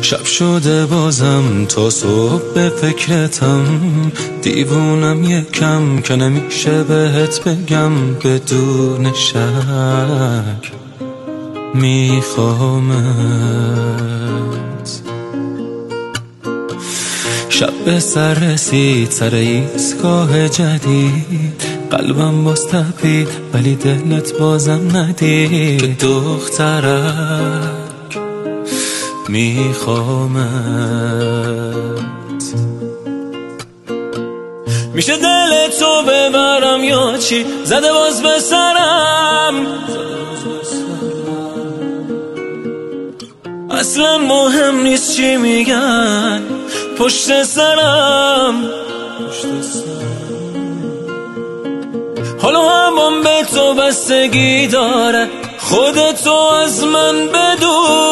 شب شده بازم تا صبح به فکرتم، دیوونم یکم که نمیشه بهت بگم بدون شک میخوامت. شب به سر رسید سر ایستگاه جدید، قلبم باز تپید ولی دلت بازم ندید که دخترک میخوامت. میشه دل تو ببرم یا چی؟ زده باز به سرم، اصلا مهم نیست چی میگن پشت سرم. حالا همون به تو بستگی داره، خودتو از من بدون.